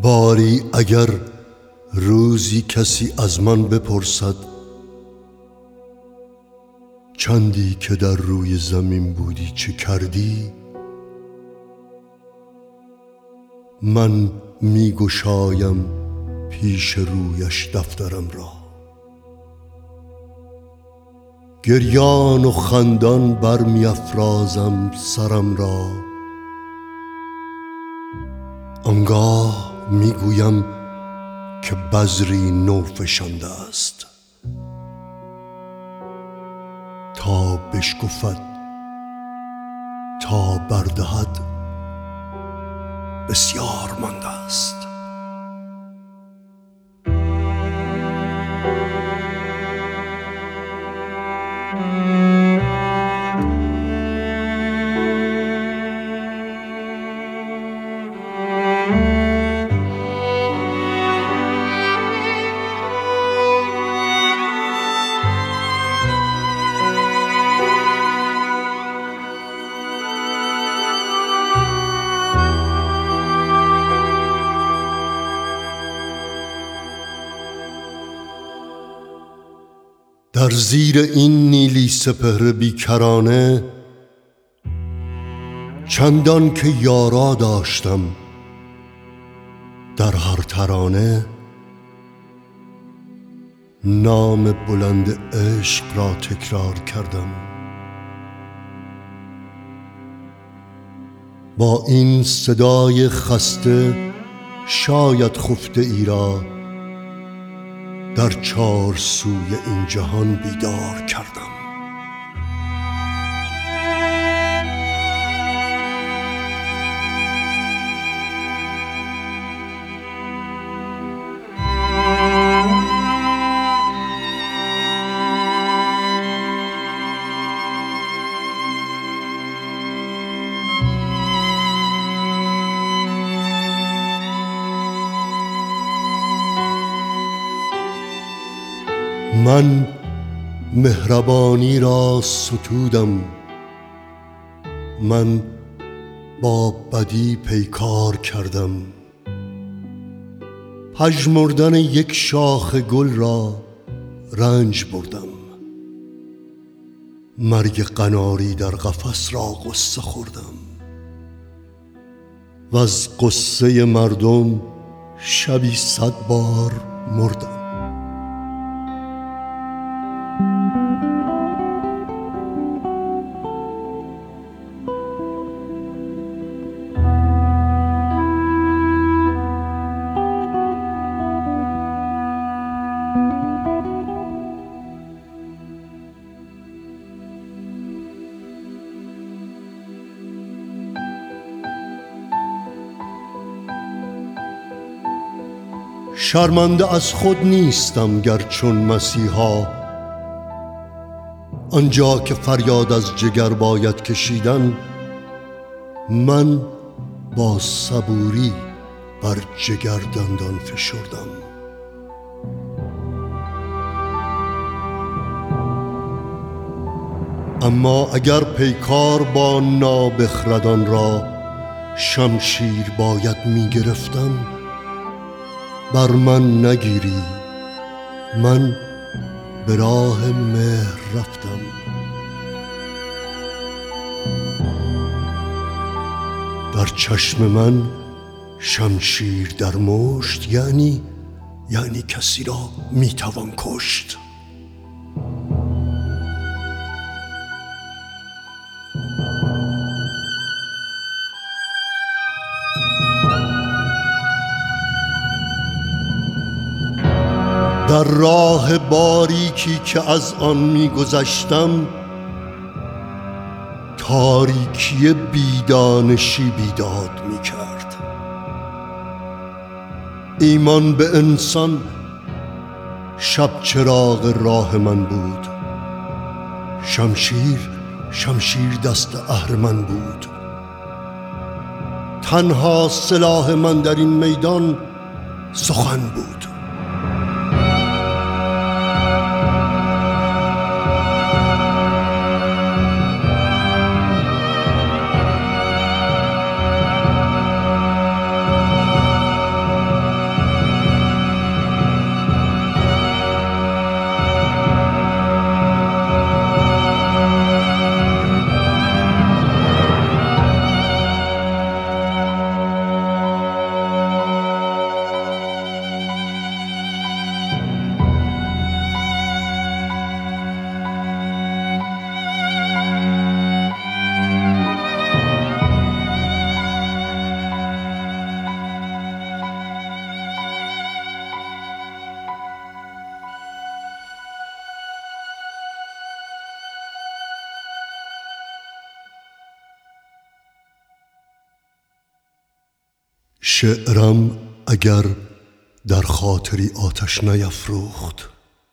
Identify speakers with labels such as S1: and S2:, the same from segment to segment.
S1: باری اگر روزی کسی از من بپرسد چندی که در روی زمین بودی چه کردی، من می گشایم پیش رویش دفترم را، گریان و خندان بر می افرازم سرم را. آنگاه می گویم که بذری نو فشانده است تا بشکفد تا بردهد بسیار مانده است. در زیر این نیلی سپهر بیکرانه چندان که یارا داشتم در هر ترانه، نام بلند عشق را تکرار کردم. با این صدای خسته شاید خفته ای را در چار سوی این جهان بیدار کردم. من مهربانی را ستودم، من با بدی پیکار کردم، پژمردن یک شاخ گل را رنج بردم، مرگ قناری در قفس را غصه خوردم و از غصه مردم شبی 100 بار مردم. شرمنده از خود نیستم گر چون مسیحا، آنجا که فریاد از جگر باید کشیدن، من با صبوری بر جگر دندان فشردم. اما اگر پیکار با نابخردان را شمشیر باید می گرفتم، بر من نگیری، من به راه مهر رفتم. در چشم من شمشیر در مشت یعنی کسی را میتوان کشت. در راه باریکی که از آن می‌گذشتم، تاریکی بیدانشی بیداد می‌کرد. ایمان به انسان شب چراغ راه من بود، شمشیر دست اهرمن بود. تنها سلاح من در این میدان سخن بود. شعرم اگر در خاطری آتش نیفروخت،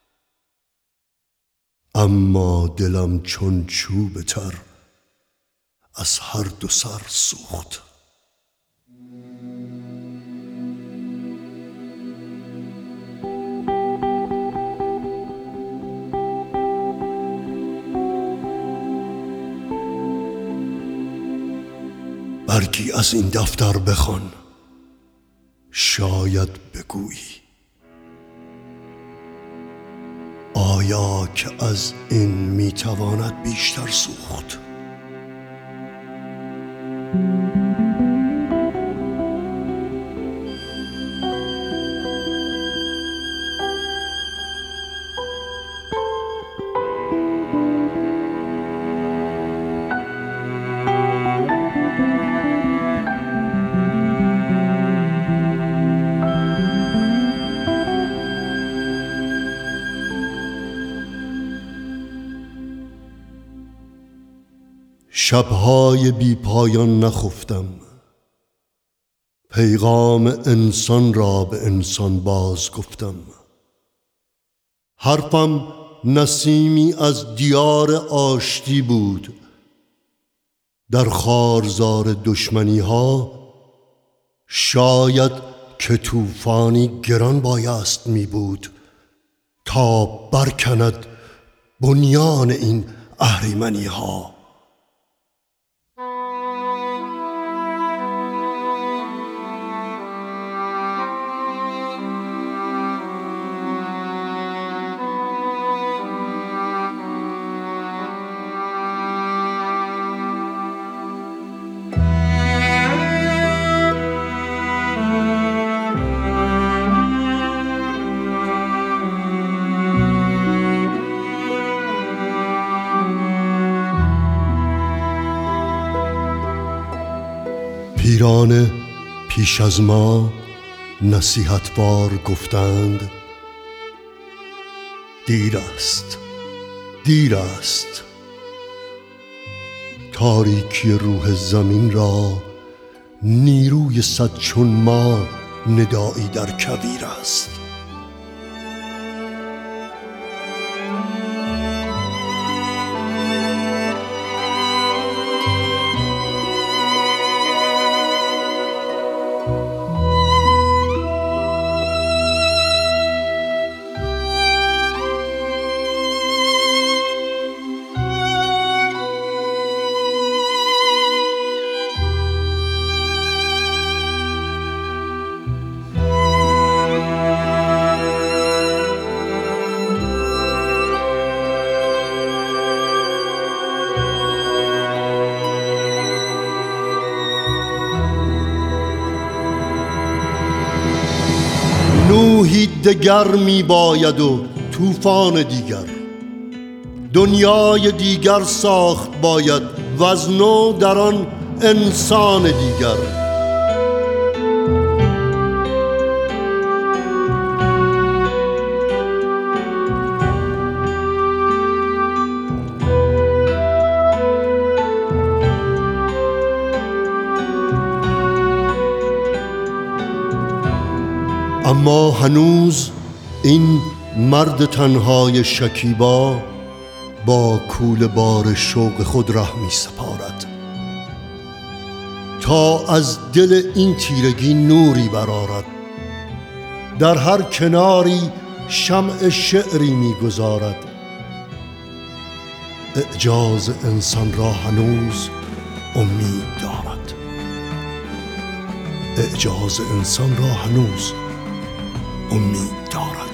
S1: اما دلم چون چوب تر از هر دو سر سوخت. برگی از این دفتر بخوان، شاید بگویی آیا که از این میتواند بیشتر سوخت؟ شب‌های بی پایان نخفتم، پیغام انسان را به انسان باز گفتم. حرفم نسیمی از دیار آشتی بود، در خارزار دشمنی ها شاید که طوفانی گران بایست می بود تا برکند بنیان این اهریمنی ها. پیران پیش از ما نصیحتوار گفتند دیر است، دیر است. تاریکی روح زمین را نیروی صد چون ما ندایی در کویر است. نوحی دگر می باید و طوفان دیگر، دنیای دیگر ساخت باید وز نو در آن انسان دیگر. اما هنوز این مرد تنهای شکیبا با کوله بار شوق خود ره می سپارد تا از دل این تیرگی نوری برآرد. در هر کناری شمع شعری می گذارد. اعجاز انسان را هنوز امید دارد. اعجاز انسان را هنوز امید دارد.